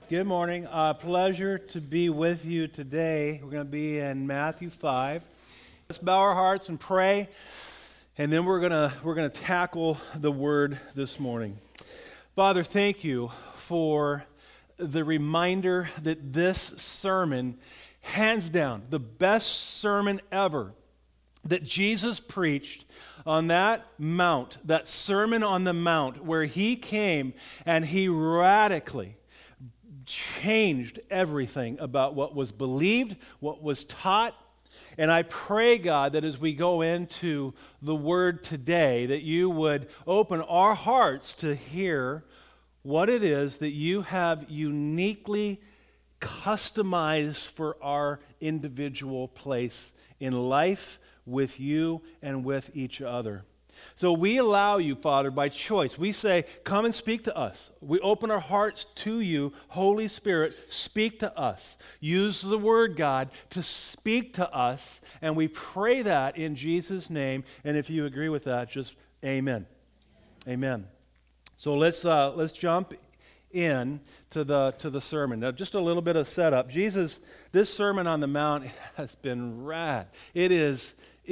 Good morning. Pleasure to be with you today. We're going to be in Matthew 5. Let's bow our hearts and pray, and then we're going to tackle the word this morning. Father, thank you for the reminder that this sermon, hands down, the best sermon ever that Jesus preached on that mount, that Sermon on the Mount, where he came and he radically changed everything about what was believed, what was taught. And I pray, God, that as we go into the Word today, that you would open our hearts to hear what it is that you have uniquely customized for our individual place in life with you and with each other. So we allow you, Father, by choice. We say, come and speak to us. We open our hearts to you. Holy Spirit, speak to us. Use the word, God, to speak to us. And we pray that in Jesus' name. And if you agree with that, just amen. Amen. So let's jump in to the sermon. Now, just a little bit of setup. This Sermon on the Mount has been rad. It is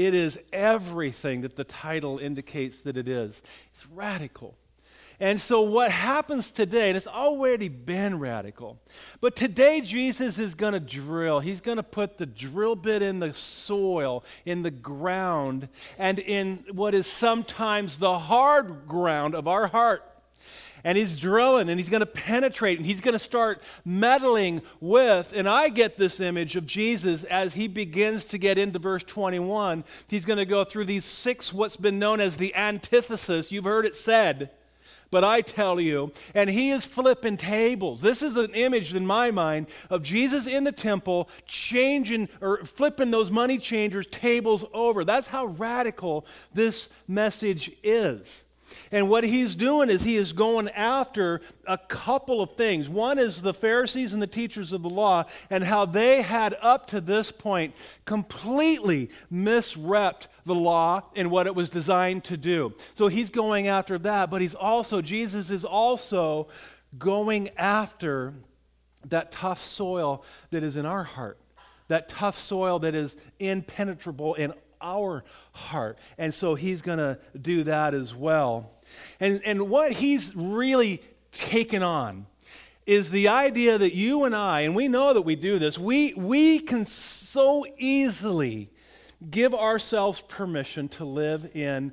everything that the title indicates that it is. It's radical. And so what happens today, and it's already been radical, but today Jesus is going to drill. He's going to put the drill bit in the soil, in the ground, and in what is sometimes the hard ground of our heart. And he's drilling, and he's going to penetrate, and he's going to start meddling with, and I get this image of Jesus as he begins to get into verse 21. He's going to go through these 6, what's been known as the antithesis. You've heard it said, but I tell you, and he is flipping tables. This is an image in my mind of Jesus in the temple changing or flipping those money changers' tables over. That's how radical this message is. And what he's doing is he is going after a couple of things. One is the Pharisees and the teachers of the law and how they had up to this point completely misrepped the law and what it was designed to do. So he's going after that, but Jesus is also going after that tough soil that is in our heart, that tough soil that is impenetrable in our heart. And so he's going to do that as well. And what he's really taken on is the idea that you and I, and we know that we do this, we can so easily give ourselves permission to live in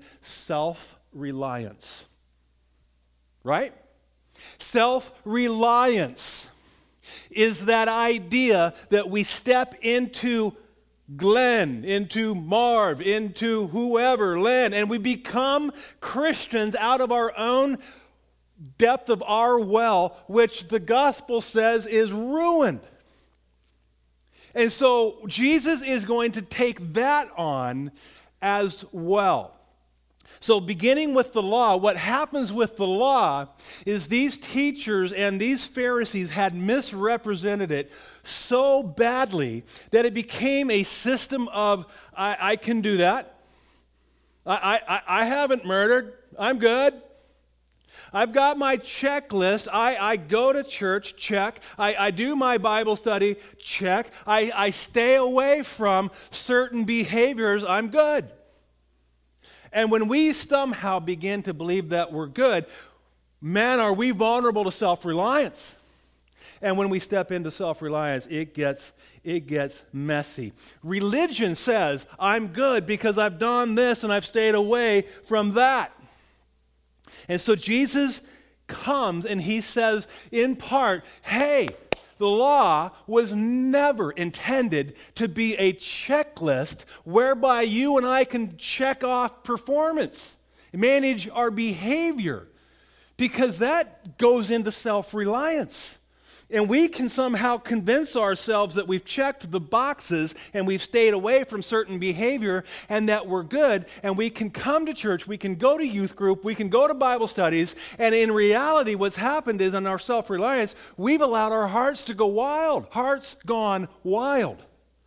self-reliance. Right? Self-reliance is that idea that we step into Glenn, into Marv, into whoever, Len, and we become Christians out of our own depth of our well, which the gospel says is ruined. And so Jesus is going to take that on as well. So beginning with the law, what happens with the law is these teachers and these Pharisees had misrepresented it so badly that it became a system of, I can do that. I haven't murdered. I'm good. I've got my checklist. I go to church, check. I do my Bible study, check. I stay away from certain behaviors. I'm good. And when we somehow begin to believe that we're good, man, are we vulnerable to self-reliance. And when we step into self-reliance, it gets messy. Religion says, I'm good because I've done this and I've stayed away from that. And so Jesus comes and he says in part, hey, the law was never intended to be a checklist whereby you and I can check off performance, manage our behavior, because that goes into self-reliance. And we can somehow convince ourselves that we've checked the boxes and we've stayed away from certain behavior and that we're good, and we can come to church, we can go to youth group, we can go to Bible studies, and in reality what's happened is in our self-reliance, we've allowed our hearts to go wild. Hearts gone wild.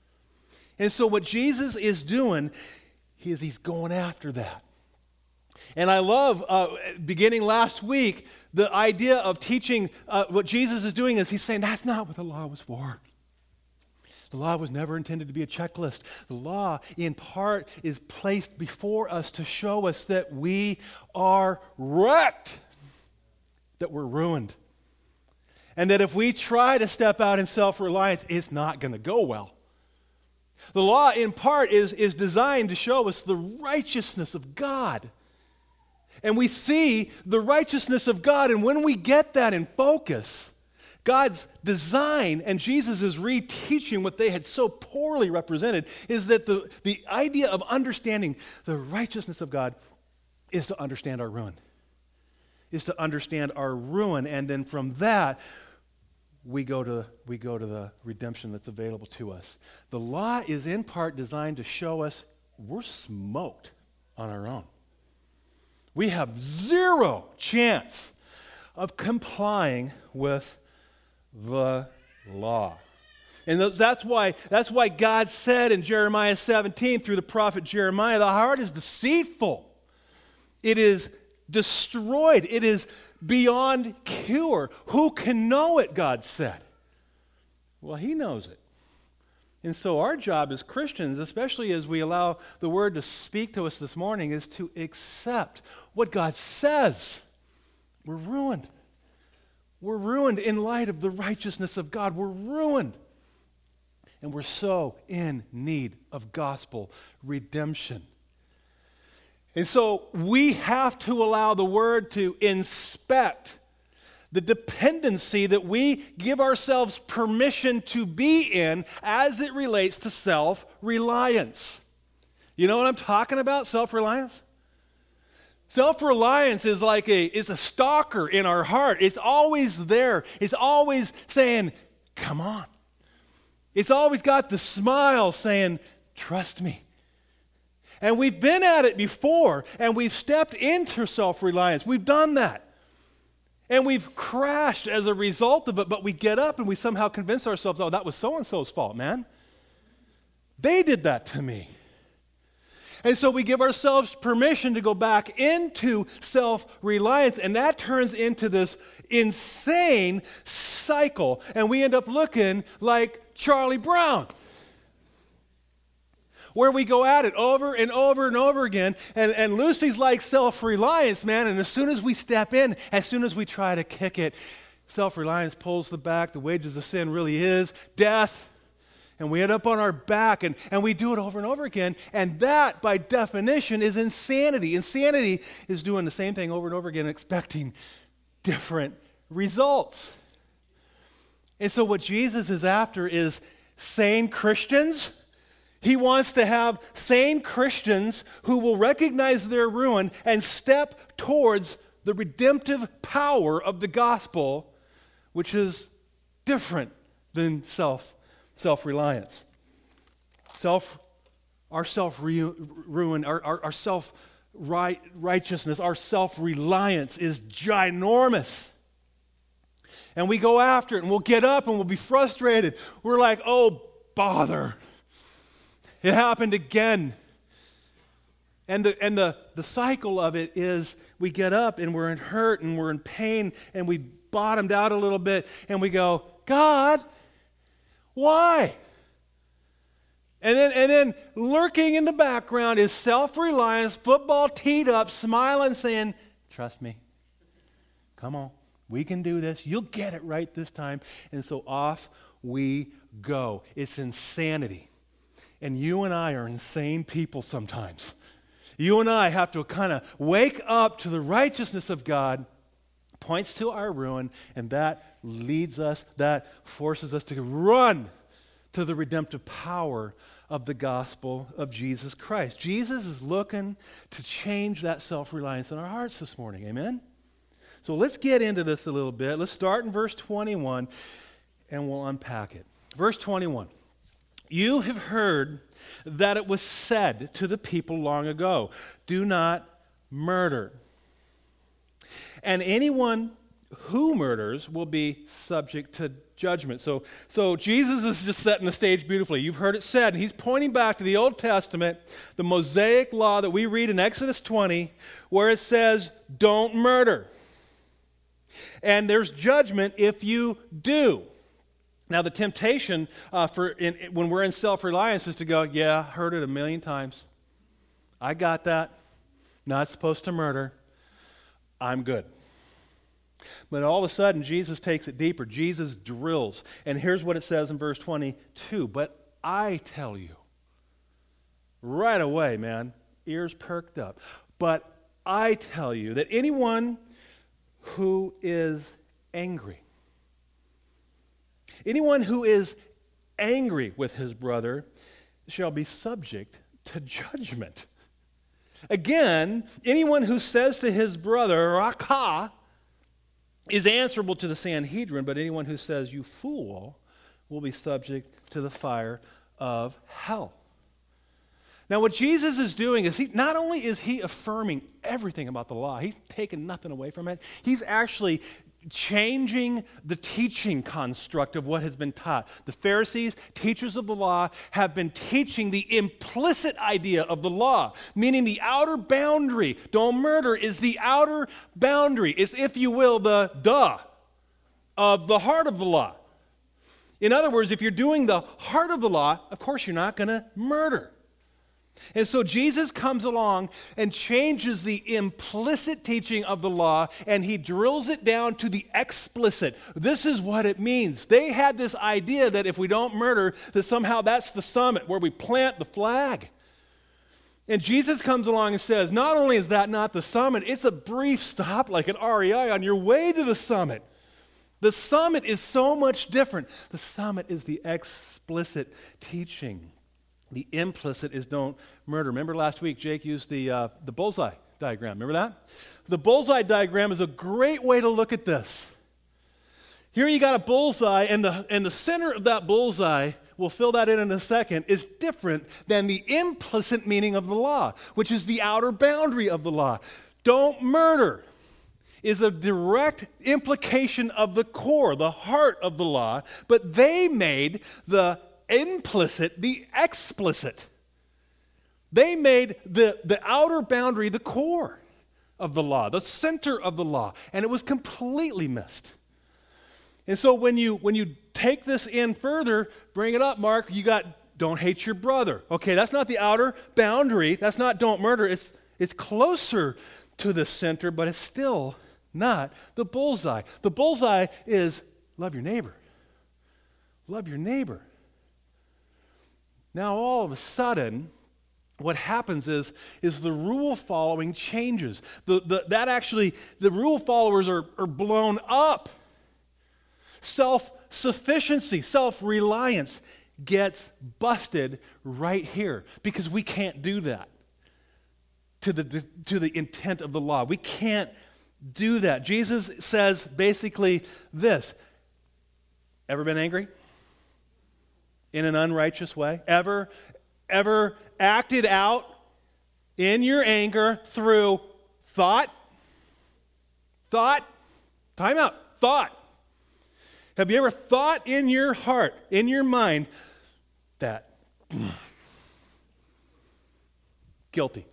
And so what Jesus is doing is he's going after that. And I love, beginning last week, the idea of teaching what Jesus is doing is he's saying that's not what the law was for. The law was never intended to be a checklist. The law, in part, is placed before us to show us that we are wrecked, that we're ruined. And that if we try to step out in self-reliance, it's not going to go well. The law, in part, is designed to show us the righteousness of God. And we see the righteousness of God, and when we get that in focus, God's design, and Jesus is reteaching what they had so poorly represented, is that the idea of understanding the righteousness of God is to understand our ruin. Is to understand our ruin, and then from that, we go to the redemption that's available to us. The law is in part designed to show us we're smoked on our own. We have zero chance of complying with the law. And that's why God said in Jeremiah 17 through the prophet Jeremiah, the heart is deceitful. It is destroyed. It is beyond cure. Who can know it, God said? Well, he knows it. And so our job as Christians, especially as we allow the Word to speak to us this morning, is to accept what God says. We're ruined. We're ruined in light of the righteousness of God. We're ruined. And we're so in need of gospel redemption. And so we have to allow the Word to inspect the dependency that we give ourselves permission to be in as it relates to self-reliance. You know what I'm talking about, self-reliance? Self-reliance is like is a stalker in our heart. It's always there. It's always saying, come on. It's always got the smile saying, trust me. And we've been at it before, and we've stepped into self-reliance. We've done that. And we've crashed as a result of it, but we get up and we somehow convince ourselves, oh, that was so-and-so's fault, man. They did that to me. And so we give ourselves permission to go back into self-reliance, and that turns into this insane cycle, and we end up looking like Charlie Brown, where we go at it over and over and over again. And Lucy's like self-reliance, man. And as soon as we step in, as soon as we try to kick it, self-reliance pulls the back. The wages of sin really is death. And we end up on our back, and we do it over and over again. And that, by definition, is insanity. Insanity is doing the same thing over and over again, expecting different results. And so what Jesus is after is sane Christians. He wants to have sane Christians who will recognize their ruin and step towards the redemptive power of the gospel, which is different than self-reliance. Our self-ruin, our self-righteousness, our self-reliance is ginormous. And we go after it, and we'll get up, and we'll be frustrated. We're like, oh, bother. It happened again. And the cycle of it is we get up and we're in hurt and we're in pain and we bottomed out a little bit and we go, God, why? And then lurking in the background is self-reliance, football teed up, smiling, saying, trust me. Come on. We can do this. You'll get it right this time. And so off we go. It's insanity. And you and I are insane people sometimes. You and I have to kind of wake up to the righteousness of God, points to our ruin, and that leads us, that forces us to run to the redemptive power of the gospel of Jesus Christ. Jesus is looking to change that self-reliance in our hearts this morning. Amen? So let's get into this a little bit. Let's start in verse 21, and we'll unpack it. Verse 21. You have heard that it was said to the people long ago, do not murder. And anyone who murders will be subject to judgment. So Jesus is just setting the stage beautifully. You've heard it said, and he's pointing back to the Old Testament, the Mosaic law that we read in Exodus 20, where it says, don't murder. And there's judgment if you do. Now, the temptation when we're in self-reliance is to go, yeah, heard it a million times. I got that. Not supposed to murder. I'm good. But all of a sudden, Jesus takes it deeper. Jesus drills. And here's what it says in verse 22. But I tell you, right away, man, ears perked up. But I tell you that anyone who is angry with his brother shall be subject to judgment. Again, anyone who says to his brother, Rakah, is answerable to the Sanhedrin, but anyone who says, you fool, will be subject to the fire of hell. Now, what Jesus is doing is not only is he affirming everything about the law, he's taking nothing away from it, he's actually changing the teaching construct of what has been taught. The Pharisees, teachers of the law, have been teaching the implicit idea of the law, meaning the outer boundary. Don't murder is the outer boundary. It's, if you will, the of the heart of the law. In other words, if you're doing the heart of the law, of course you're not going to murder. And so Jesus comes along and changes the implicit teaching of the law, and he drills it down to the explicit. This is what it means. They had this idea that if we don't murder, that somehow that's the summit where we plant the flag. And Jesus comes along and says, not only is that not the summit, it's a brief stop like an REI on your way to the summit. The summit is so much different. The summit is the explicit teaching. The implicit is don't murder. Remember last week, Jake used the bullseye diagram. Remember that? The bullseye diagram is a great way to look at this. Here you got a bullseye, and the center of that bullseye, we'll fill that in a second, is different than the implicit meaning of the law, which is the outer boundary of the law. Don't murder is a direct implication of the core, the heart of the law, but they made the implicit the explicit. They made the outer boundary the core of the law, the center of the law, and it was completely missed. And so when you take this in further, bring it up, Mark, you got don't hate your brother. Okay, that's not the outer boundary. That's not don't murder. It's closer to the center, but it's still not the bullseye. The bullseye is love your neighbor. Love your neighbor. Now, all of a sudden, what happens is the rule following changes. The rule followers are blown up. Self-sufficiency, self-reliance gets busted right here because we can't do that to the intent of the law. We can't do that. Jesus says basically this. Ever been angry? In an unrighteous way? Ever acted out in your anger through thought? Time out. Thought. Have you ever thought in your heart, in your mind, that guilty?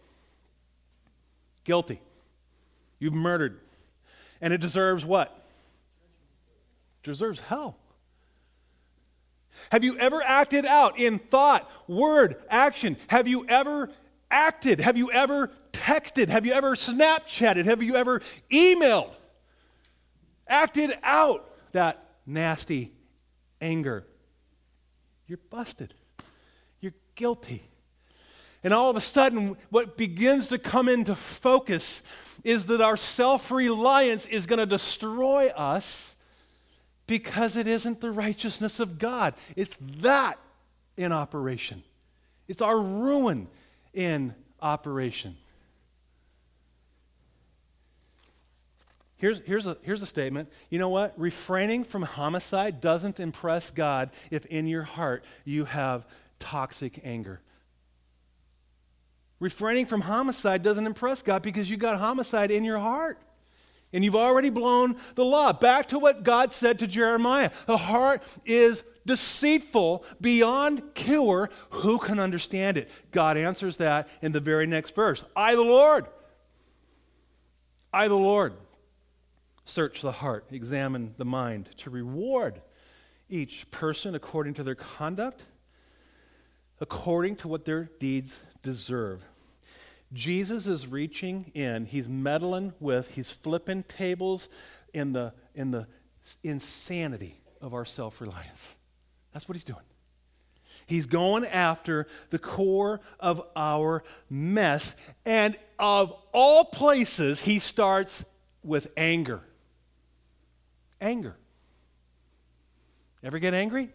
You've murdered. And it deserves what? It deserves hell. Have you ever acted out in thought, word, action? Have you ever acted? Have you ever texted? Have you ever Snapchatted? Have you ever emailed? Acted out that nasty anger? You're busted. You're guilty. And all of a sudden, what begins to come into focus is that our self-reliance is going to destroy us because it isn't the righteousness of God. It's that in operation. It's our ruin in operation. Here's a statement. You know what? Refraining from homicide doesn't impress God if in your heart you have toxic anger. Refraining from homicide doesn't impress God because you got homicide in your heart. And you've already blown the law. Back to what God said to Jeremiah. The heart is deceitful beyond cure. Who can understand it? God answers that in the very next verse. I, the Lord, search the heart, examine the mind, to reward each person according to their conduct, according to what their deeds deserve. Jesus is reaching in. He's meddling with, he's flipping tables in the insanity of our self-reliance. That's what he's doing. He's going after the core of our mess. And of all places, he starts with anger. Anger. Ever get angry?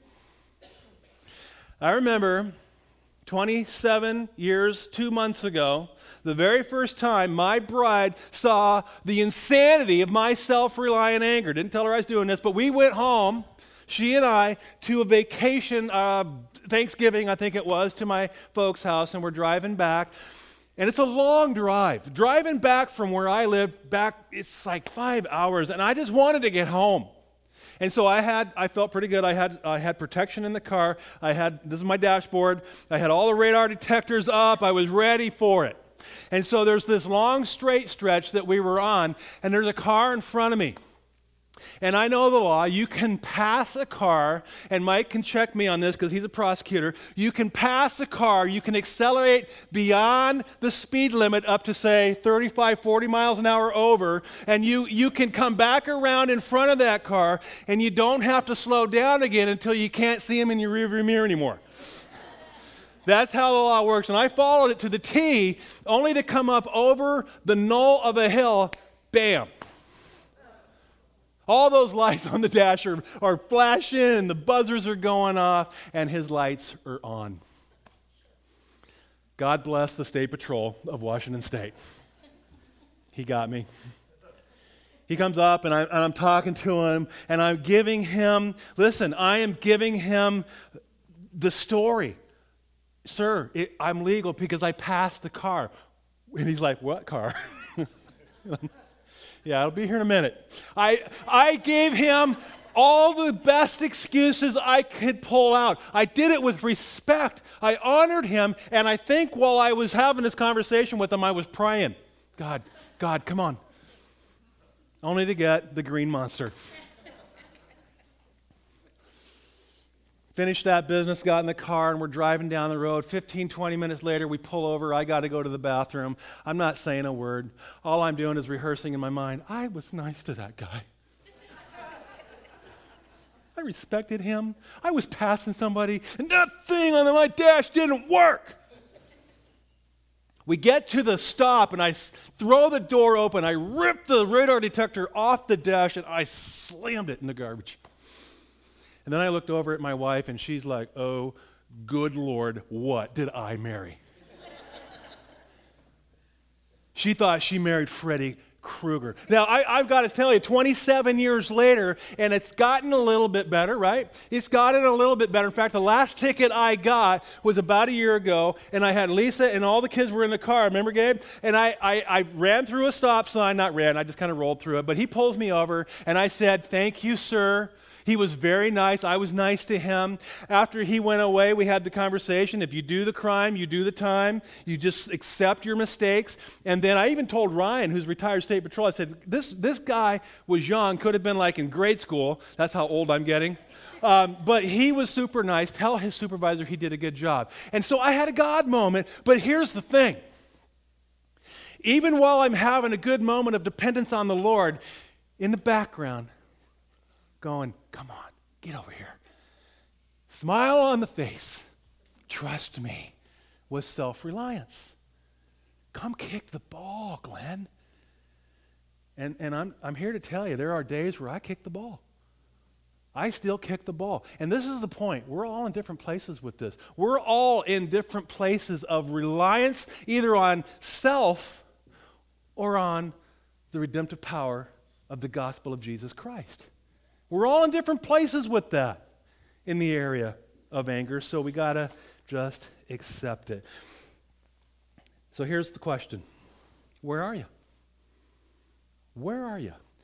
I remember 27 years, 2 months ago, the very first time my bride saw the insanity of my self-reliant anger. Didn't tell her I was doing this, but we went home, she and I, to a vacation, Thanksgiving, I think it was, to my folks' house, and we're driving back. And it's a long drive. Driving back from where I live, it's like 5 hours, and I just wanted to get home. And so I felt pretty good. I had protection in the car. This is my dashboard. I had all the radar detectors up. I was ready for it. And so there's this long straight stretch that we were on, and there's a car in front of me. And I know the law. You can pass a car, and Mike can check me on this because he's a prosecutor. You can pass a car, you can accelerate beyond the speed limit up to, say, 35, 40 miles an hour over, and you can come back around in front of that car, and you don't have to slow down again until you can't see him in your rearview mirror anymore. That's how the law works. And I followed it to the T, only to come up over the knoll of a hill, bam. All those lights on the dash are flashing, the buzzers are going off, and his lights are on. God bless the State Patrol of Washington State. He got me. He comes up, and I'm talking to him, and I'm giving him the story. Sir, I'm legal because I passed the car. And he's like, what car? Yeah, I'll be here in a minute. I gave him all the best excuses I could pull out. I did it with respect. I honored him, and I think while I was having this conversation with him, I was praying, God, come on. Only to get the green monster. Finished that business, got in the car, and we're driving down the road. 15, 20 minutes later, we pull over. I got to go to the bathroom. I'm not saying a word. All I'm doing is rehearsing in my mind. I was nice to that guy. I respected him. I was passing somebody, and that thing on my dash didn't work. We get to the stop, and I throw the door open. I rip the radar detector off the dash, and I slammed it in the garbage. And then I looked over at my wife, and she's like, oh, good Lord, what did I marry? She thought she married Freddy Krueger. Now, I've got to tell you, 27 years later, and it's gotten a little bit better, right? It's gotten a little bit better. In fact, the last ticket I got was about a year ago, and I had Lisa and all the kids were in the car. Remember, Gabe? And I ran through a stop sign. I just kind of rolled through it. But he pulls me over, and I said, thank you, sir. He was very nice. I was nice to him. After he went away, we had the conversation. If you do the crime, you do the time. You just accept your mistakes. And then I even told Ryan, who's retired state patrol, I said, this guy was young, could have been like in grade school. That's how old I'm getting. But he was super nice. Tell his supervisor he did a good job. And so I had a God moment. But here's the thing. Even while I'm having a good moment of dependence on the Lord, in the background, going, come on, get over here. Smile on the face. Trust me with self-reliance. Come kick the ball, Glenn. And I'm here to tell you, there are days where I kick the ball. I still kick the ball. And this is the point. We're all in different places with this. We're all in different places of reliance, either on self or on the redemptive power of the gospel of Jesus Christ. We're all in different places with that in the area of anger, so we got to just accept it. So here's the question. Where are you? Where are you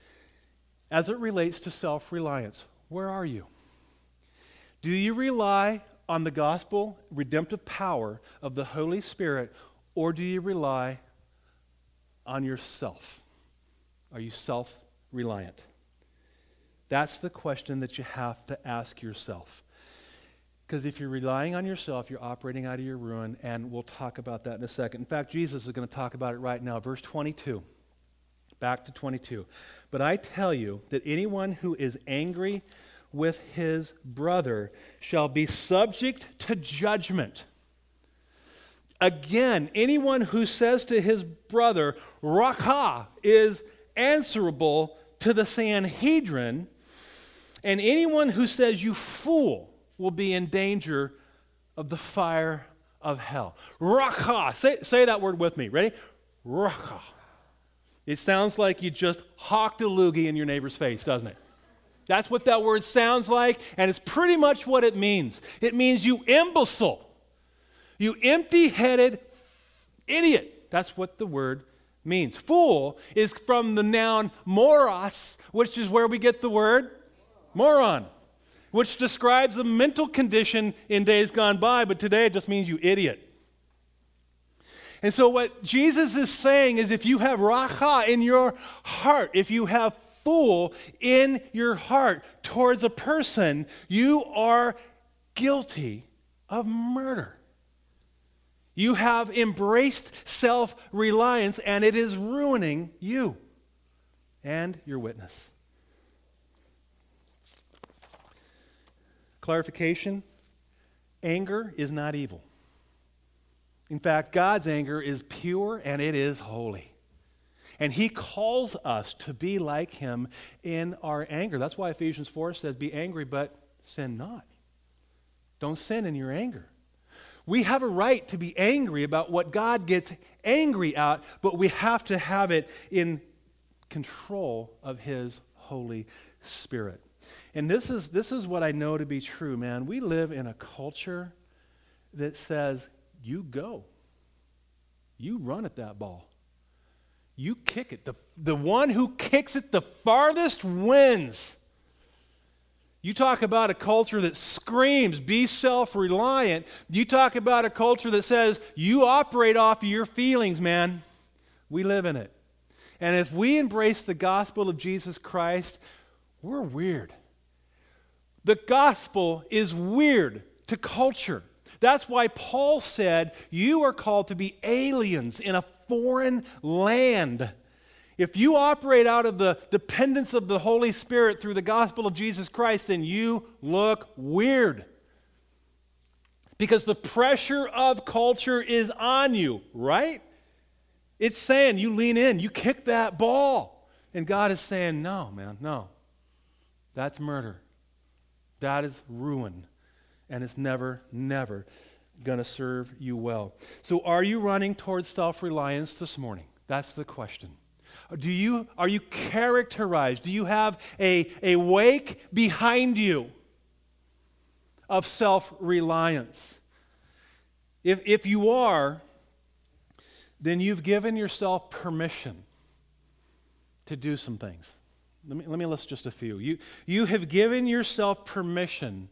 as it relates to self-reliance. Where are you? Do you rely on the gospel redemptive power of the Holy Spirit, or do you rely on yourself? Are you self-reliant? That's the question that you have to ask yourself. Because if you're relying on yourself, you're operating out of your ruin, and we'll talk about that in a second. In fact, Jesus is going to talk about it right now. Verse 22. Back to 22. But I tell you that anyone who is angry with his brother shall be subject to judgment. Again, anyone who says to his brother, Raka, is answerable to the Sanhedrin, and anyone who says, you fool, will be in danger of the fire of hell. Raka. Say that word with me. Ready? Raka. It sounds like you just hawked a loogie in your neighbor's face, doesn't it? That's what that word sounds like, and it's pretty much what it means. It means you imbecile. You empty-headed idiot. That's what the word means. Fool is from the noun moros, which is where we get the word moron, which describes a mental condition in days gone by, but today it just means you idiot. And so what Jesus is saying is if you have racha in your heart, if you have fool in your heart towards a person, you are guilty of murder. You have embraced self-reliance, and it is ruining you and your witness. Clarification, anger is not evil. In fact, God's anger is pure and it is holy. And he calls us to be like him in our anger. That's why Ephesians 4 says, be angry, but sin not. Don't sin in your anger. We have a right to be angry about what God gets angry at, but we have to have it in control of his Holy Spirit. And this is what I know to be true, man. We live in a culture that says, you go. You run at that ball. You kick it. The one who kicks it the farthest wins. You talk about a culture that screams, be self-reliant. You talk about a culture that says, you operate off of your feelings, man. We live in it. And if we embrace the gospel of Jesus Christ, we're weird. The gospel is weird to culture. That's why Paul said, you are called to be aliens in a foreign land. If you operate out of the dependence of the Holy Spirit through the gospel of Jesus Christ, then you look weird. Because the pressure of culture is on you, right? It's saying you lean in, you kick that ball. And God is saying, no, man, no. That's murder. That is ruin. And it's never, never going to serve you well. So are you running towards self-reliance this morning? That's the question. Are you characterized? Do you have a wake behind you of self-reliance? If you are, then you've given yourself permission to do some things. Let me list just a few. You have given yourself permission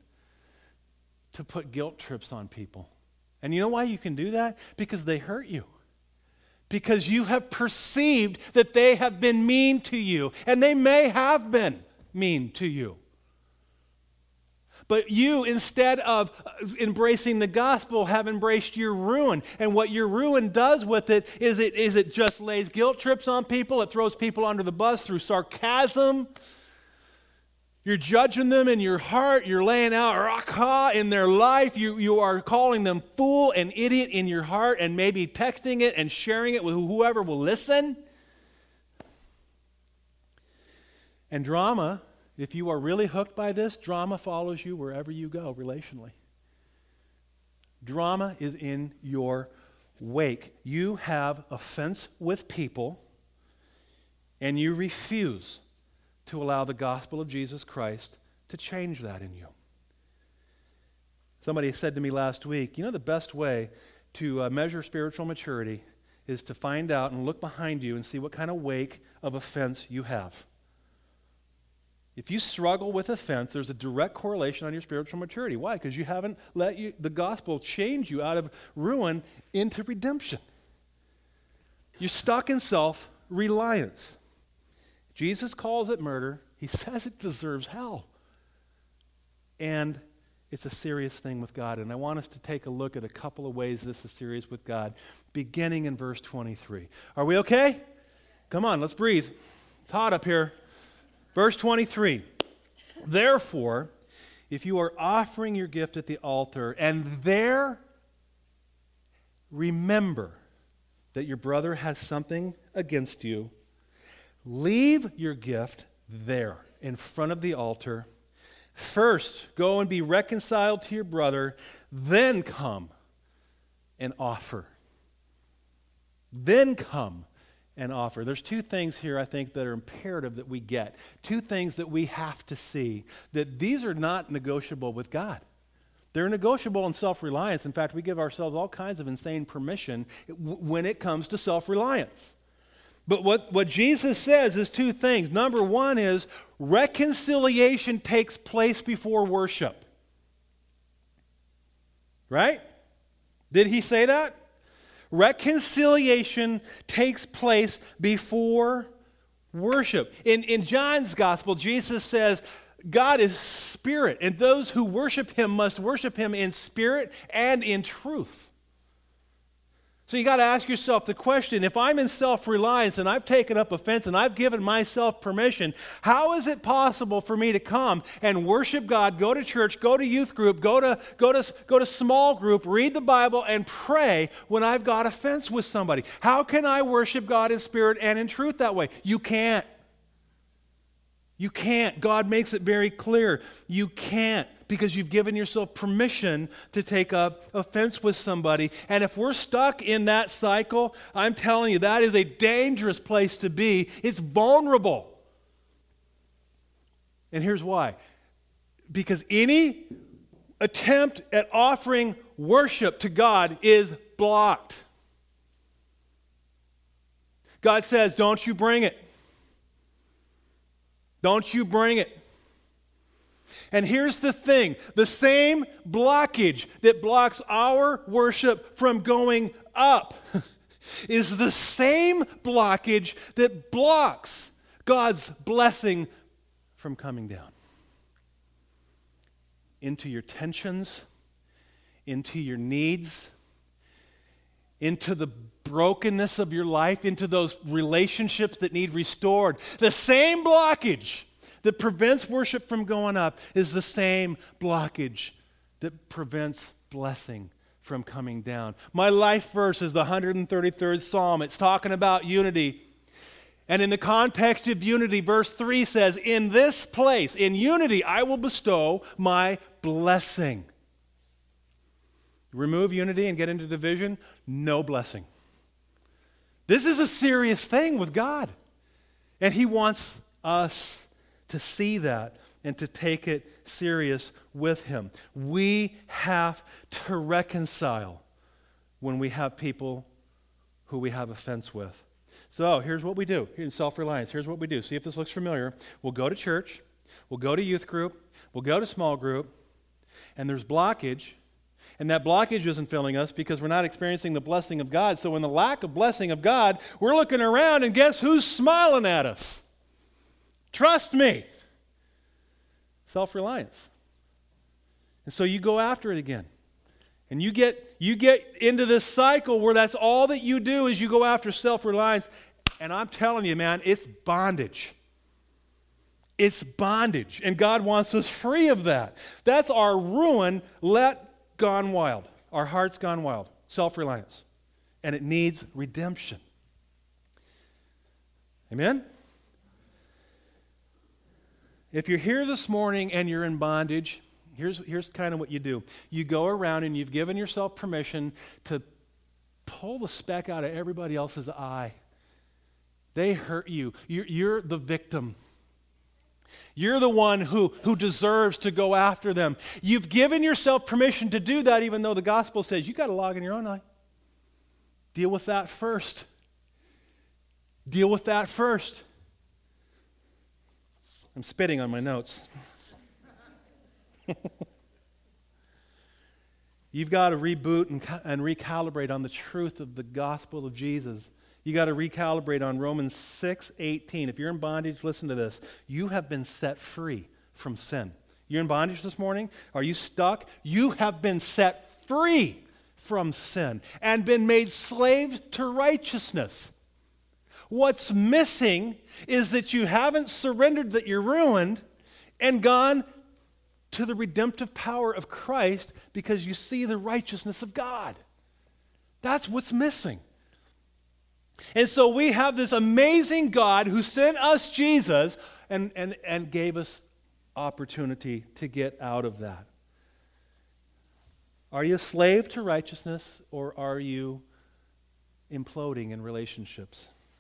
to put guilt trips on people. And you know why you can do that? Because they hurt you. Because you have perceived that they have been mean to you. And they may have been mean to you. But you, instead of embracing the gospel, have embraced your ruin. And what your ruin does with it is it just lays guilt trips on people. It throws people under the bus through sarcasm. You're judging them in your heart. You're laying out rakha in their life. You are calling them fool and idiot in your heart and maybe texting it and sharing it with whoever will listen. And drama, if you are really hooked by this, drama follows you wherever you go relationally. Drama is in your wake. You have offense with people and you refuse to allow the gospel of Jesus Christ to change that in you. Somebody said to me last week, the best way to measure spiritual maturity is to find out and look behind you and see what kind of wake of offense you have. If you struggle with offense, there's a direct correlation on your spiritual maturity. Why? Because you haven't let the gospel change you out of ruin into redemption. You're stuck in self-reliance. Jesus calls it murder. He says it deserves hell. And it's a serious thing with God. And I want us to take a look at a couple of ways this is serious with God, beginning in verse 23. Are we okay? Come on, let's breathe. It's hot up here. Verse 23. Therefore, if you are offering your gift at the altar, and there remember that your brother has something against you, leave your gift there in front of the altar. First, go and be reconciled to your brother, then come and offer. Then come and offer. There's two things here, I think, that are imperative that we get. Two things that we have to see, that these are not negotiable with God. They're negotiable in self-reliance. In fact, we give ourselves all kinds of insane permission when it comes to self-reliance. But what Jesus says is two things. Number one is reconciliation takes place before worship. Right? Did he say that? Reconciliation takes place before worship. In John's gospel, Jesus says, God is spirit, and those who worship him must worship him in spirit and in truth. So you got to ask yourself the question, if I'm in self-reliance and I've taken up offense and I've given myself permission, how is it possible for me to come and worship God, go to church, go to youth group, go to small group, read the Bible, and pray when I've got offense with somebody? How can I worship God in spirit and in truth that way? You can't. You can't. God makes it very clear. You can't, because you've given yourself permission to take up offense with somebody. And if we're stuck in that cycle, I'm telling you, that is a dangerous place to be. It's vulnerable. And here's why. Because any attempt at offering worship to God is blocked. God says, don't you bring it. Don't you bring it. And here's the thing. The same blockage that blocks our worship from going up is the same blockage that blocks God's blessing from coming down into your tensions, into your needs, into the brokenness of your life, into those relationships that need restored. The same blockage that prevents worship from going up is the same blockage that prevents blessing from coming down. My life verse is the 133rd Psalm. It's talking about unity. And in the context of unity, verse 3 says, in this place, in unity, I will bestow my blessing. Remove unity and get into division, no blessing. This is a serious thing with God. And he wants us to see that and to take it serious with him. We have to reconcile when we have people who we have offense with. So here's what we do in self-reliance. Here's what we do. See if this looks familiar. We'll go to church. We'll go to youth group. We'll go to small group. And there's blockage. And that blockage isn't filling us because we're not experiencing the blessing of God. So in the lack of blessing of God, we're looking around and guess who's smiling at us? Trust me. Self-reliance. And so you go after it again. And you get into this cycle where that's all that you do is you go after self-reliance. And I'm telling you, man, it's bondage. It's bondage. And God wants us free of that. That's our ruin gone wild. Our heart's gone wild. Self-reliance. And it needs redemption. Amen? If you're here this morning and you're in bondage, here's kind of what you do. You go around and you've given yourself permission to pull the speck out of everybody else's eye. They hurt you. You're the victim. You're the one who deserves to go after them. You've given yourself permission to do that even though the gospel says you got a log in your own eye. Deal with that first. Deal with that first. I'm spitting on my notes. You've got to reboot and recalibrate on the truth of the gospel of Jesus. You got to recalibrate on Romans 6:18. If you're in bondage, listen to this. You have been set free from sin. You're in bondage this morning? Are you stuck? You have been set free from sin and been made slaves to righteousness. What's missing is that you haven't surrendered that you're ruined and gone to the redemptive power of Christ because you see the righteousness of God. That's what's missing. And so we have this amazing God who sent us Jesus and gave us opportunity to get out of that. Are you a slave to righteousness, or are you imploding in relationships?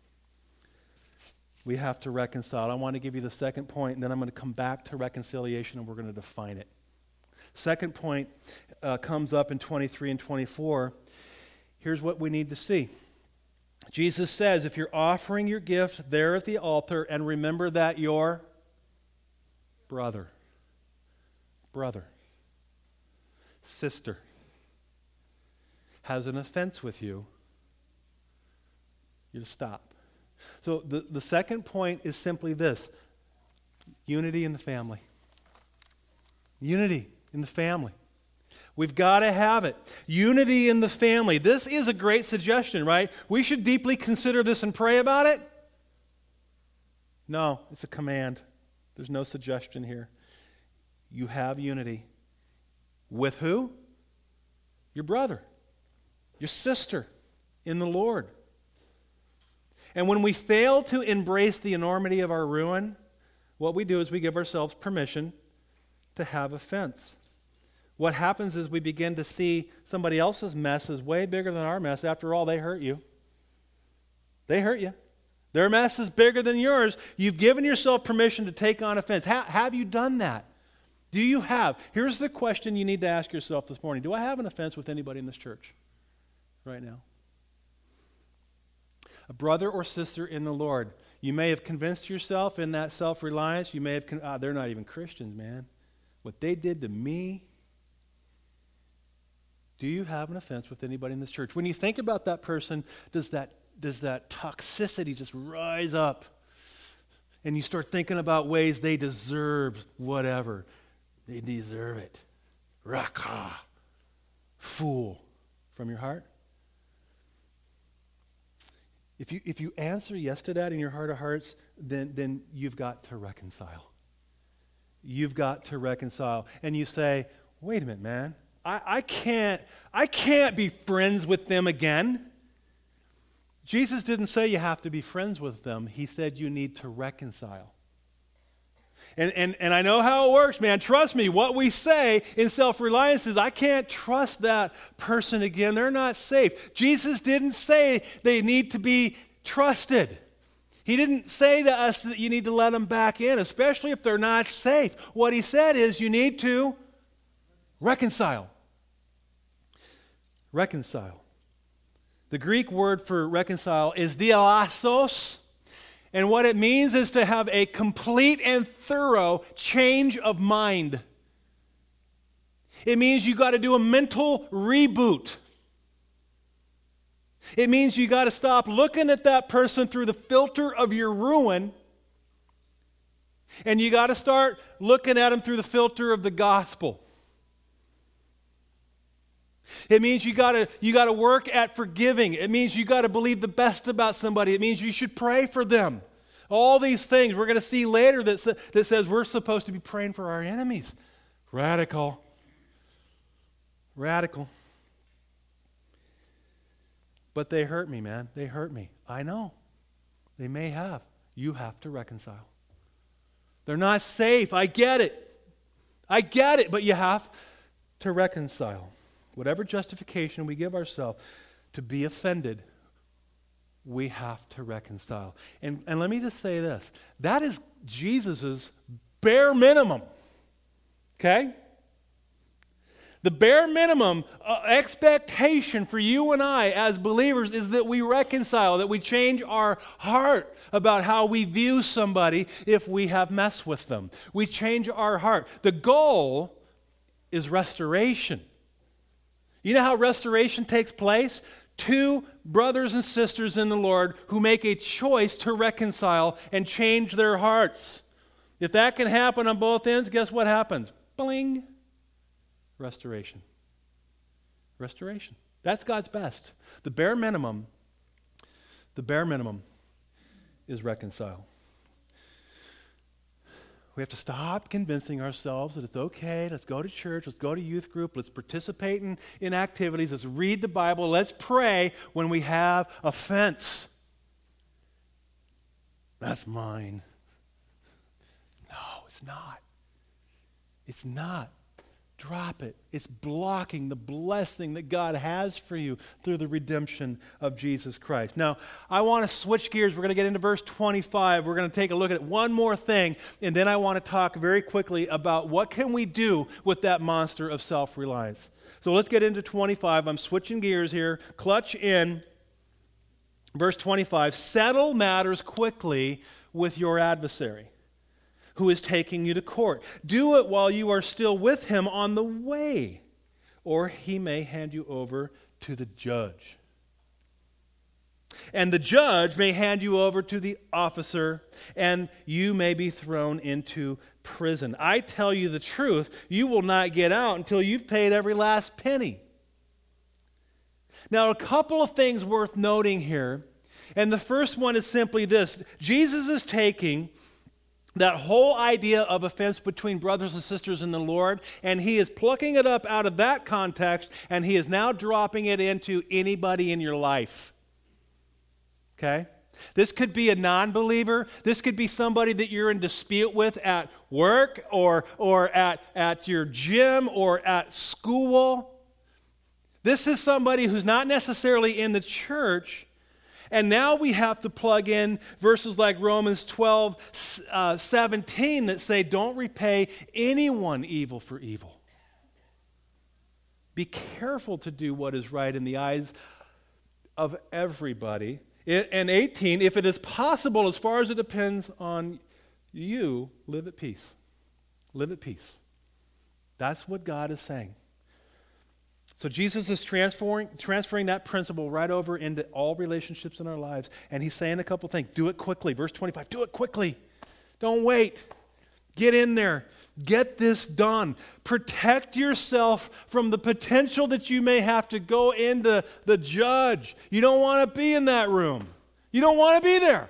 We have to reconcile. I want to give you the second point, and then I'm going to come back to reconciliation, and we're going to define it. Second point comes up in 23 and 24. Here's what we need to see. Jesus says, if you're offering your gift there at the altar, and remember that your brother, sister has an offense with you, you stop. So the second point is simply this: unity in the family. Unity in the family. We've got to have it. Unity in the family. This is a great suggestion, right? We should deeply consider this and pray about it. No, it's a command. There's no suggestion here. You have unity. With who? Your brother, your sister in the Lord. And when we fail to embrace the enormity of our ruin, what we do is we give ourselves permission to have offense. What happens is we begin to see somebody else's mess is way bigger than our mess. After all, they hurt you. They hurt you. Their mess is bigger than yours. You've given yourself permission to take on offense. Have you done that? Do you have? Here's the question you need to ask yourself this morning. Do I have an offense with anybody in this church right now? A brother or sister in the Lord. You may have convinced yourself in that self-reliance. You may have, they're not even Christians, man. What they did to me. Do you have an offense with anybody in this church? When you think about that person, does that toxicity just rise up? And you start thinking about ways they deserve whatever. They deserve it. Raka. Fool. From your heart? If you answer yes to that in your heart of hearts, then you've got to reconcile. You've got to reconcile. And you say, wait a minute, man. I can't be friends with them again. Jesus didn't say you have to be friends with them. He said you need to reconcile. And I know how it works, man. Trust me, what we say in self-reliance is, I can't trust that person again. They're not safe. Jesus didn't say they need to be trusted. He didn't say to us that you need to let them back in, especially if they're not safe. What he said is you need to reconcile. Reconcile. The Greek word for reconcile is dialassos, and what it means is to have a complete and thorough change of mind. It means you got to do a mental reboot. It means you got to stop looking at that person through the filter of your ruin, and you got to start looking at them through the filter of the gospel. It means you got to work at forgiving. It means you got to believe the best about somebody. It means you should pray for them. All these things we're going to see later that says we're supposed to be praying for our enemies. Radical. Radical. But they hurt me, man. They hurt me. I know. They may have. You have to reconcile. They're not safe. I get it. But you have to reconcile. Whatever justification we give ourselves to be offended, we have to reconcile. And let me just say this. That is Jesus' bare minimum. Okay? The bare minimum expectation for you and I as believers is that we reconcile, that we change our heart about how we view somebody if we have messed with them. We change our heart. The goal is restoration. You know how restoration takes place? Two brothers and sisters in the Lord who make a choice to reconcile and change their hearts. If that can happen on both ends, guess what happens? Bling. Restoration. Restoration. That's God's best. The bare minimum is reconcile. We have to stop convincing ourselves that it's okay. Let's go to church. Let's go to youth group. Let's participate in activities. Let's read the Bible. Let's pray when we have offense. That's mine. No, it's not. It's not. Drop it. It's blocking the blessing that God has for you through the redemption of Jesus Christ. Now, I want to switch gears. We're going to get into verse 25. We're going to take a look at one more thing, and then I want to talk very quickly about what can we do with that monster of self-reliance. So let's get into 25. I'm switching gears here. Clutch in. Verse 25. Settle matters quickly with your adversary, who is taking you to court. Do it while you are still with him on the way, or he may hand you over to the judge. And the judge may hand you over to the officer, and you may be thrown into prison. I tell you the truth, you will not get out until you've paid every last penny. Now, a couple of things worth noting here, and the first one is simply this. Jesus is taking that whole idea of offense between brothers and sisters in the Lord, and he is plucking it up out of that context, and he is now dropping it into anybody in your life. Okay? This could be a non-believer. This could be somebody that you're in dispute with at work or at your gym or at school. This is somebody who's not necessarily in the church. And now we have to plug in verses like Romans 12:17 that say, don't repay anyone evil for evil. Be careful to do what is right in the eyes of everybody. And 18, if it is possible, as far as it depends on you, live at peace. Live at peace. That's what God is saying. So Jesus is transferring that principle right over into all relationships in our lives. And he's saying a couple things. Do it quickly. Verse 25, do it quickly. Don't wait. Get in there. Get this done. Protect yourself from the potential that you may have to go into the judge. You don't want to be in that room. You don't want to be there.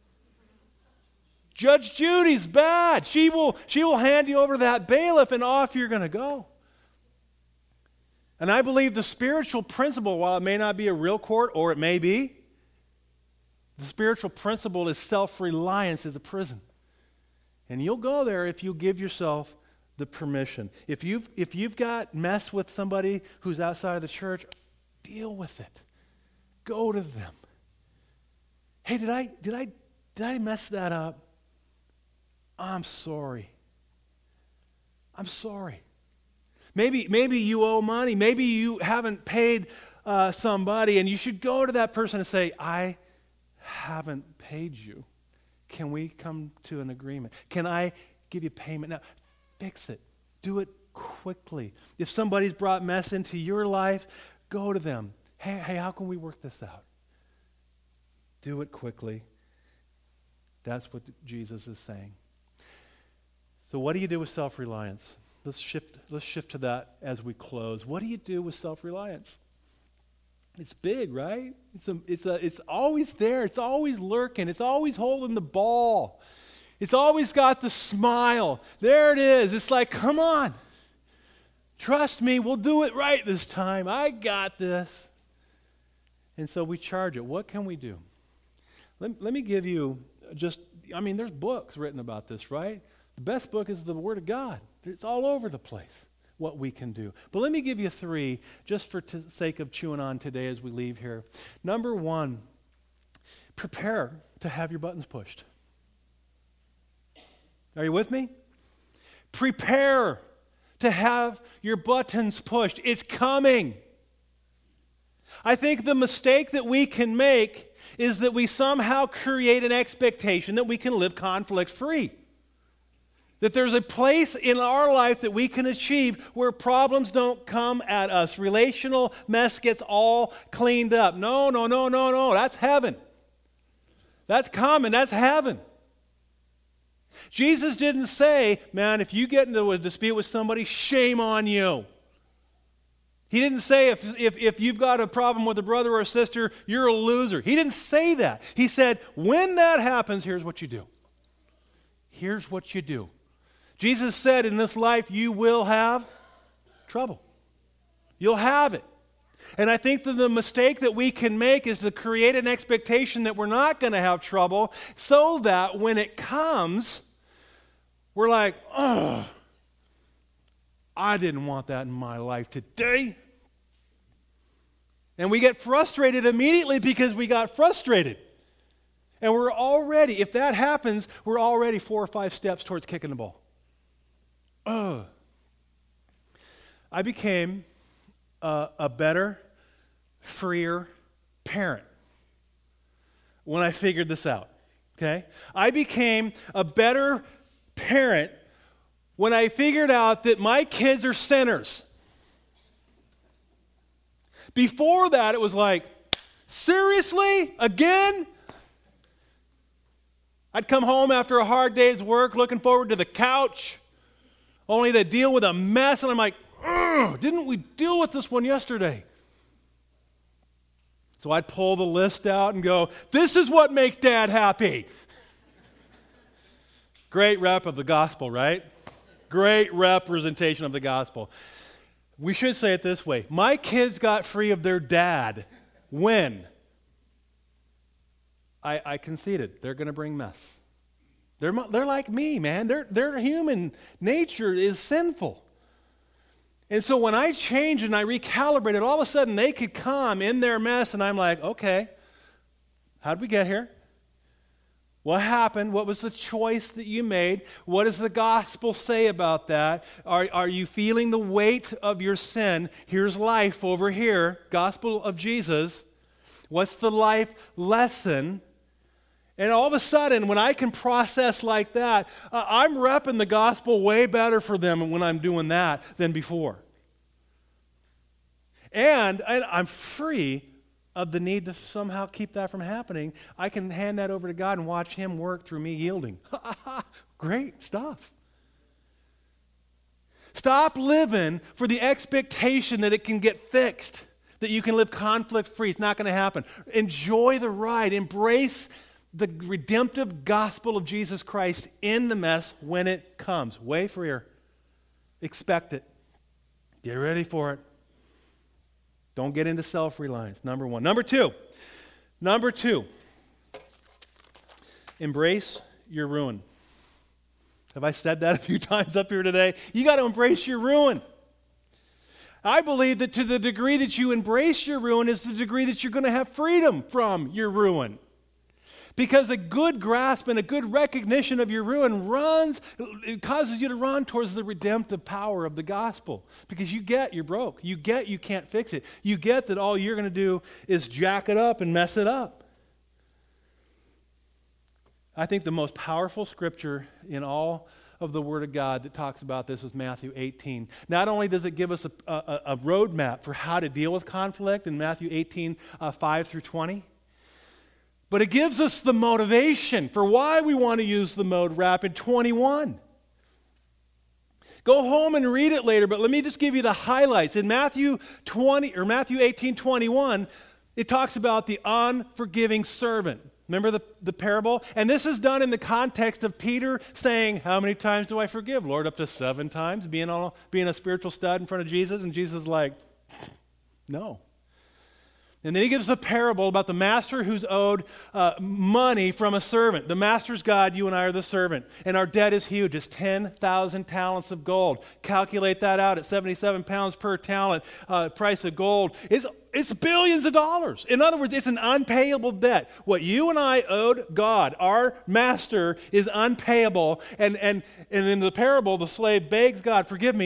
Judge Judy's bad. She will hand you over to that bailiff and off you're going to go. And I believe the spiritual principle, while it may not be a real court, or it may be, the spiritual principle is self-reliance is a prison. And you'll go there if you give yourself the permission. If you've got mess with somebody who's outside of the church, deal with it. Go to them. Hey, did I mess that up? I'm sorry. I'm sorry. Maybe you owe money. Maybe you haven't paid somebody, and you should go to that person and say, I haven't paid you. Can we come to an agreement? Can I give you payment now? Fix it. Do it quickly. If somebody's brought mess into your life, go to them. Hey, how can we work this out? Do it quickly. That's what Jesus is saying. So what do you do with self-reliance? Let's shift to that as we close. What do you do with self-reliance? It's big, right? It's always there. It's always lurking. It's always holding the ball. It's always got the smile. There it is. It's like, come on. Trust me, we'll do it right this time. I got this. And so we charge it. What can we do? Let me give you there's books written about this, right? The best book is the Word of God. It's all over the place what we can do. But let me give you three, just for sake of chewing on today as we leave here. Number one, prepare to have your buttons pushed. Are you with me? Prepare to have your buttons pushed. It's coming. I think the mistake that we can make is that we somehow create an expectation that we can live conflict-free. That there's a place in our life that we can achieve where problems don't come at us. Relational mess gets all cleaned up. No. That's heaven. That's coming. That's heaven. Jesus didn't say, man, if you get into a dispute with somebody, shame on you. He didn't say if you've got a problem with a brother or a sister, you're a loser. He didn't say that. He said, when that happens, here's what you do. Here's what you do. Jesus said, in this life, you will have trouble. You'll have it. And I think that the mistake that we can make is to create an expectation that we're not going to have trouble so that when it comes, we're like, oh, I didn't want that in my life today. And we get frustrated immediately because we got frustrated. And we're already, if that happens, we're already 4 or 5 steps towards kicking the ball. I became a better, freer parent when I figured this out, okay? I became a better parent when I figured out that my kids are sinners. Before that, it was like, seriously? Again? I'd come home after a hard day's work looking forward to the couch, only to deal with a mess, and I'm like, didn't we deal with this one yesterday? So I'd pull the list out and go, this is what makes Dad happy. Great rep of the gospel, right? Great representation of the gospel. We should say it this way. My kids got free of their dad when I conceded they're going to bring mess. They're like me, man. Their human nature is sinful. And so when I changed and I recalibrated, all of a sudden they could come in their mess, and I'm like, okay, how'd we get here? What happened? What was the choice that you made? What does the gospel say about that? Are you feeling the weight of your sin? Here's life over here, gospel of Jesus. What's the life lesson? And all of a sudden, when I can process like that, I'm repping the gospel way better for them when I'm doing that than before. And I'm free of the need to somehow keep that from happening. I can hand that over to God and watch Him work through me yielding. Great stuff. Stop living for the expectation that it can get fixed, that you can live conflict-free. It's not going to happen. Enjoy the ride. Embrace the redemptive gospel of Jesus Christ in the mess when it comes. Way freer. Expect it. Get ready for it. Don't get into self-reliance. Number one. Number two. Embrace your ruin. Have I said that a few times up here today? You got to embrace your ruin. I believe that to the degree that you embrace your ruin is the degree that you're going to have freedom from your ruin. Because a good grasp and a good recognition of your ruin it causes you to run towards the redemptive power of the gospel. Because you get you're broke. You get you can't fix it. You get that all you're going to do is jack it up and mess it up. I think the most powerful scripture in all of the Word of God that talks about this is Matthew 18. Not only does it give us a roadmap for how to deal with conflict in Matthew 18, 5 through 20, but it gives us the motivation for why we want to use the mode wrap in 21. Go home and read it later, but let me just give you the highlights. In Matthew 18:21, it talks about the unforgiving servant. Remember the parable? And this is done in the context of Peter saying, how many times do I forgive? Lord, up to 7 times, being a spiritual stud in front of Jesus. And Jesus is like, no. And then he gives a parable about the master who's owed money from a servant. The master's God, you and I are the servant. And our debt is huge. It's 10,000 talents of gold. Calculate that out at 77 pounds per talent. Price of gold. It's billions of dollars. In other words, it's an unpayable debt. What you and I owed God, our master, is unpayable. And in the parable, the slave begs God, forgive me.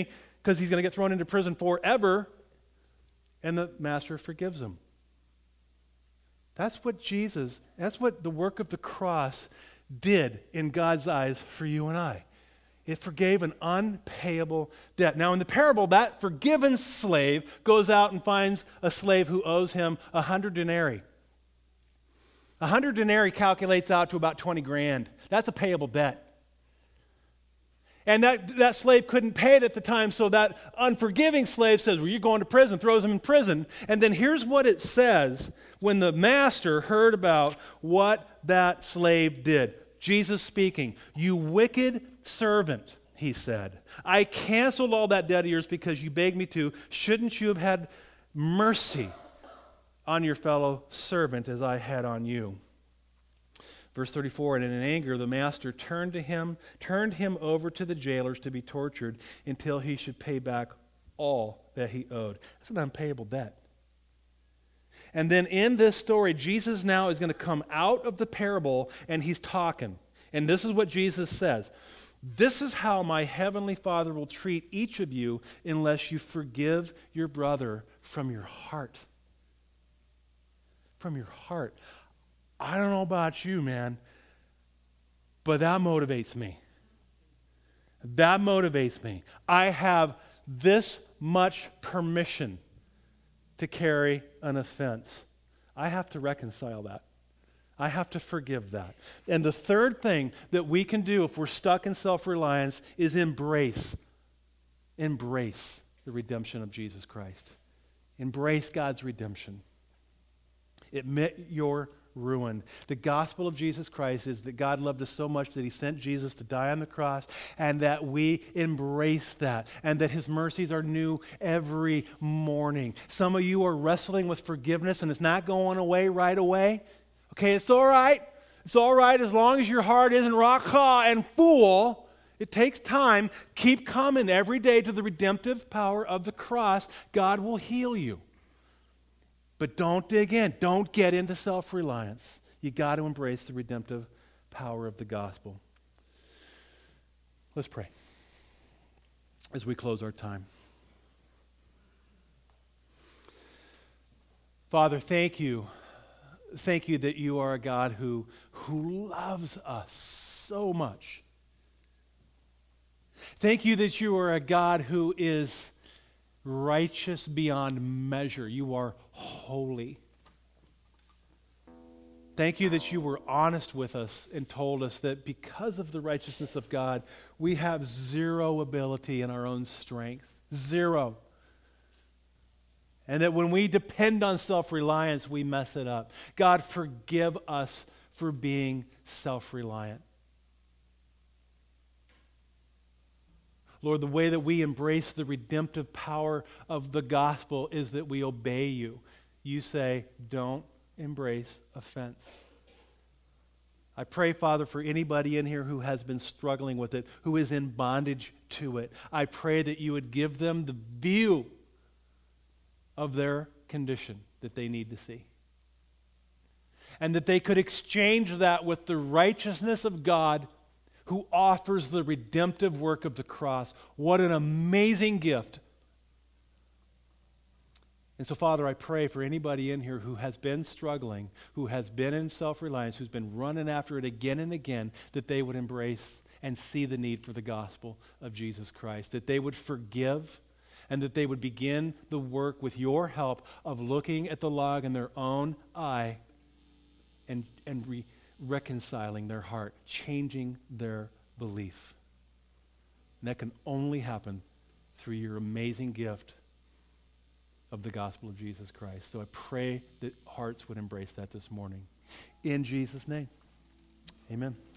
because he's going to get thrown into prison forever, and the master forgives him. That's what the work of the cross did in God's eyes for you and I. It forgave an unpayable debt. Now, in the parable, that forgiven slave goes out and finds a slave who owes him 100 denarii. 100 denarii calculates out to about 20 grand. That's a payable debt. And that slave couldn't pay it at the time, so that unforgiving slave says, well, you're going to prison, throws him in prison. And then here's what it says when the master heard about what that slave did. Jesus speaking, "You wicked servant," he said, "I canceled all that debt of yours because you begged me to. Shouldn't you have had mercy on your fellow servant as I had on you?" Verse 34, "And in anger the master turned him over to the jailers to be tortured until he should pay back all that he owed." That's an unpayable debt. And then in this story, Jesus now is going to come out of the parable and he's talking. And this is what Jesus says. "This is how my heavenly Father will treat each of you unless you forgive your brother from your heart." From your heart. I don't know about you, man, but that motivates me. That motivates me. I have this much permission to carry an offense. I have to reconcile that. I have to forgive that. And the third thing that we can do if we're stuck in self-reliance is embrace the redemption of Jesus Christ. Embrace God's redemption. Admit your ruin. The gospel of Jesus Christ is that God loved us so much that he sent Jesus to die on the cross, and that we embrace that, and that his mercies are new every morning. Some of you are wrestling with forgiveness and it's not going away right away. Okay, it's all right. It's all right as long as your heart isn't rock hard and full. It takes time. Keep coming every day to the redemptive power of the cross. God will heal you. But don't dig in. Don't get into self-reliance. You got to embrace the redemptive power of the gospel. Let's pray as we close our time. Father, thank you. Thank you that you are a God who loves us so much. Thank you that you are a God who is righteous beyond measure. You are holy. Thank you that you were honest with us and told us that because of the righteousness of God, we have zero ability in our own strength. Zero. And that when we depend on self-reliance, we mess it up. God, forgive us for being self-reliant. Lord, the way that we embrace the redemptive power of the gospel is that we obey you. You say, don't embrace offense. I pray, Father, for anybody in here who has been struggling with it, who is in bondage to it. I pray that you would give them the view of their condition that they need to see. And that they could exchange that with the righteousness of God who offers the redemptive work of the cross. What an amazing gift. And so, Father, I pray for anybody in here who has been struggling, who has been in self-reliance, who's been running after it again and again, that they would embrace and see the need for the gospel of Jesus Christ, that they would forgive, and that they would begin the work with your help of looking at the log in their own eye and reconciling their heart, changing their belief. And that can only happen through your amazing gift of the gospel of Jesus Christ. So I pray that hearts would embrace that this morning. In Jesus' name, amen.